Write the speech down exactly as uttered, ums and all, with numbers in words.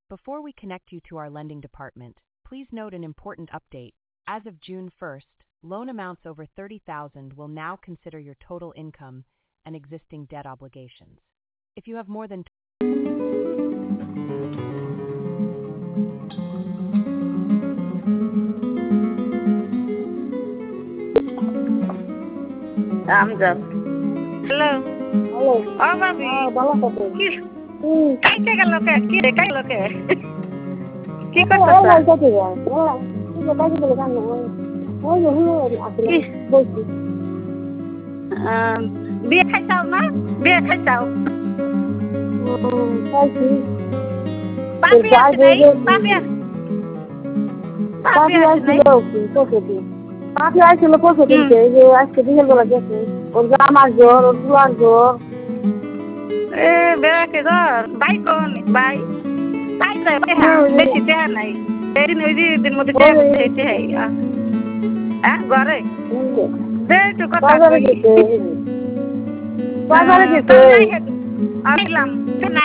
Before we connect you to our lending department, please note an important update. As of June first, loan amounts over thirty thousand will now consider your total income and existing debt obligations. If you have more than Amjad hello hello. ও ভাবি হ্যাঁ ভালো কথা। কি হুম। কাইতে গেল কে কি রে কাইলো কে কি ওই করতেছ ওই কাছে যা। ওই কি যে কাছে গেলে কান ওই ওই যে হুলো আসলে বলছি। বিয়ে খাইছাও না বিয়ে খাইছাও হুম খাইছি। পাপি আছে নাই পাপি পাপি আসছিল কি কোথায়? পাপি আসছিল কোথায় থেকে? এই যে আজকে বিকেল বেলা গেছে। ওর জামার জ্বর, ওর বুলার জ্বর। এ বেড়াকে জ্বর বাই কোন বাই তাই যায় হ্যাঁ বেশি দেয়া নাই দিন ওই দিন মধ্যে দেয়া হ্যাঁ ঘরে দে একটু কথা বাজারে গেছে। বাজারে গেছে। আসলাম